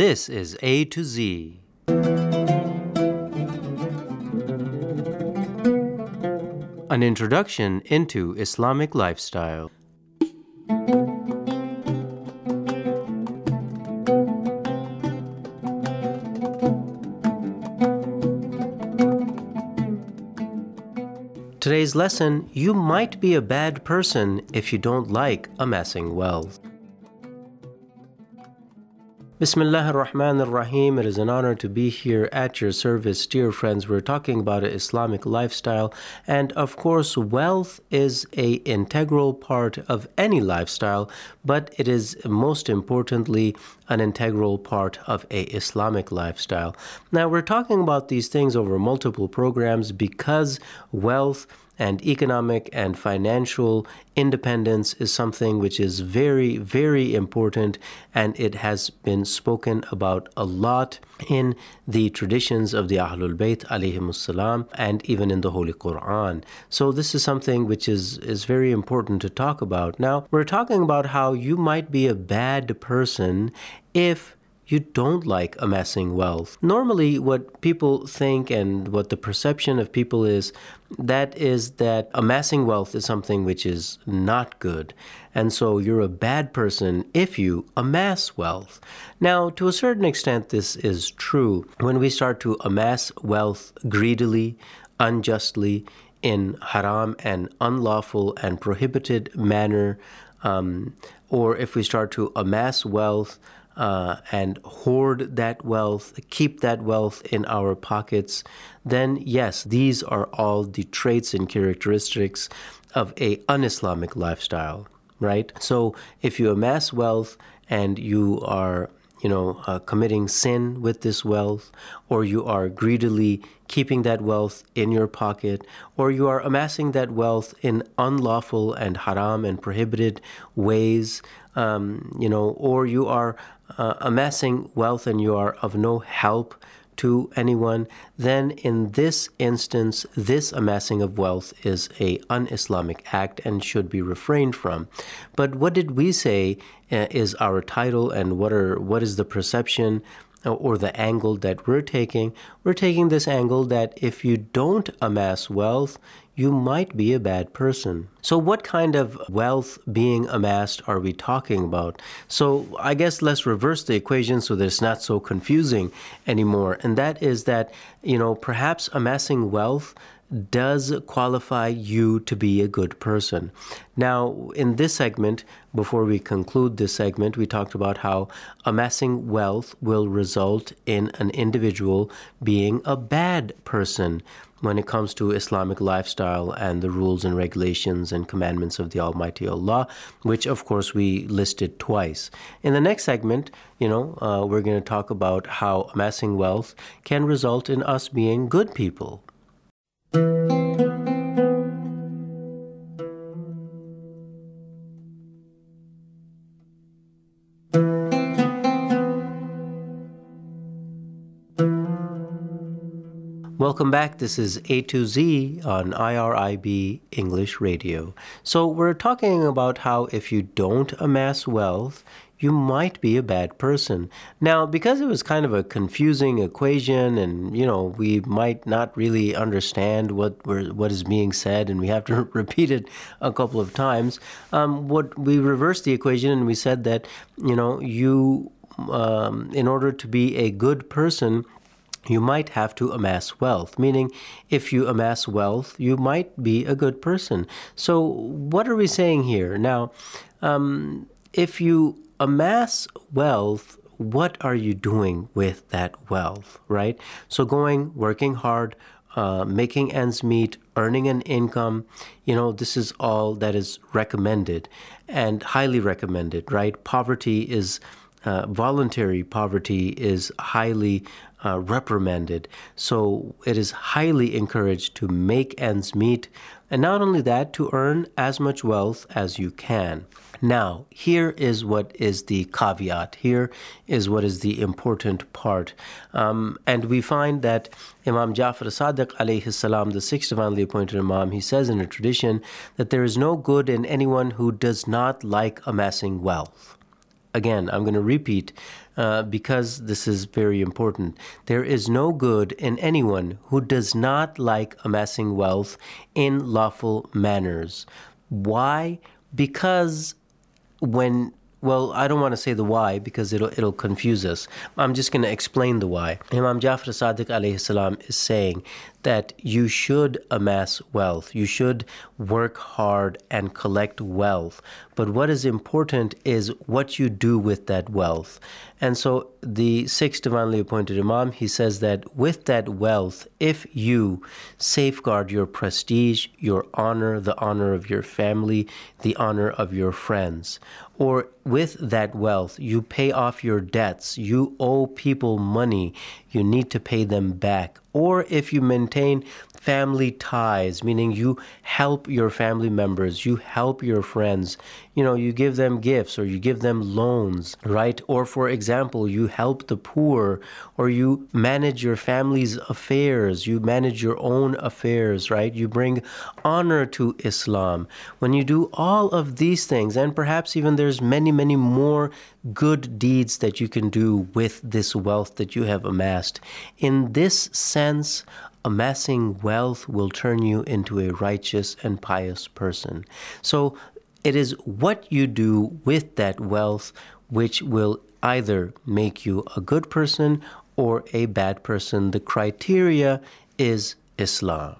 This is A to Z. An introduction into Islamic lifestyle. Today's lesson: you might be a bad person if you don't like amassing wealth. Bismillah ar-Rahman ar-Rahim. It is an honor to be here at your service, dear friends. We're talking about an Islamic lifestyle, and of course, wealth is an integral part of any lifestyle, but it is most importantly an integral part of an Islamic lifestyle. Now, we're talking about these things over multiple programs because wealth and economic and financial independence is something which is very, very important, and it has been spoken about a lot in the traditions of the Ahlul Bayt alayhimus salam and even in the Holy Quran. So this is something which is very important to talk about. Now, we're talking about how you might be a bad person if you don't like amassing wealth. Normally, what people think and what the perception of people is that amassing wealth is something which is not good. And so you're a bad person if you amass wealth. Now, to a certain extent, this is true. When we start to amass wealth greedily, unjustly, in haram and unlawful and prohibited manner, or if we start to amass wealth and hoard that wealth, keep that wealth in our pockets, then yes, these are all the traits and characteristics of a un-Islamic lifestyle, right? So if you amass wealth and you are committing sin with this wealth, or you are greedily keeping that wealth in your pocket, or you are amassing that wealth in unlawful and haram and prohibited ways, or you are amassing wealth and you are of no help to anyone, then in this instance, this amassing of wealth is an un-Islamic act and should be refrained from. But what did we say is our title, and what is the perception or the angle that we're taking? We're taking this angle that if you don't amass wealth, you might be a bad person. So what kind of wealth being amassed are we talking about? So I guess let's reverse the equation so that it's not so confusing anymore. And that is that, perhaps amassing wealth does qualify you to be a good person. Now, in this segment, before we conclude this segment, we talked about how amassing wealth will result in an individual being a bad person when it comes to Islamic lifestyle and the rules and regulations and commandments of the Almighty Allah, which of course we listed twice. In the next segment, we're going to talk about how amassing wealth can result in us being good people. Welcome back. This is A to Z on IRIB English Radio. So we're talking about how if you don't amass wealth, you might be a bad person. Now, because it was kind of a confusing equation and, we might not really understand what is being said and we have to repeat it a couple of times, we reversed the equation and we said that, you, in order to be a good person, you might have to amass wealth, meaning if you amass wealth, you might be a good person. So what are we saying here? Now, if you amass wealth, what are you doing with that wealth, right? So working hard, making ends meet, earning an income, this is all that is recommended and highly recommended, right? Voluntary poverty is highly reprimanded. So it is highly encouraged to make ends meet, and not only that, to earn as much wealth as you can. Now, here is what is the caveat. Here is what is the important part. And we find that Imam Ja'far as-Sadiq alayhi salam, the sixth divinely appointed Imam, he says in a tradition that there is no good in anyone who does not like amassing wealth. Again, I'm going to repeat because this is very important. There is no good in anyone who does not like amassing wealth in lawful manners. Why? Because I don't want to say the why because it'll confuse us. I'm just going to explain the why. Imam Jafar Sadiq alayhi salam is saying that you should amass wealth. You should work hard and collect wealth. But what is important is what you do with that wealth. And so the sixth divinely appointed Imam, he says that with that wealth, if you safeguard your prestige, your honor, the honor of your family, the honor of your friends, or with that wealth, you pay off your debts, you owe people money, you need to pay them back. Or if you maintain family ties, meaning you help your family members, you help your friends, you give them gifts or you give them loans, right? Or for example, you help the poor, or you manage your family's affairs, you manage your own affairs, right? You bring honor to Islam. When you do all of these things, and perhaps even there's many, many more good deeds that you can do with this wealth that you have amassed. In this sense, amassing wealth will turn you into a righteous and pious person. So it is what you do with that wealth which will either make you a good person or a bad person. The criteria is Islam.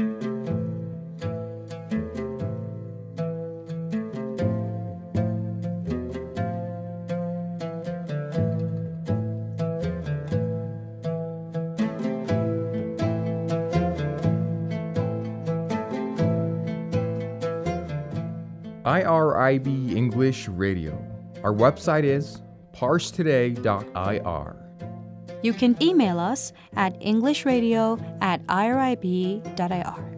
IRIB English Radio. Our website is parstoday.ir. You can email us at englishradio@irib.ir.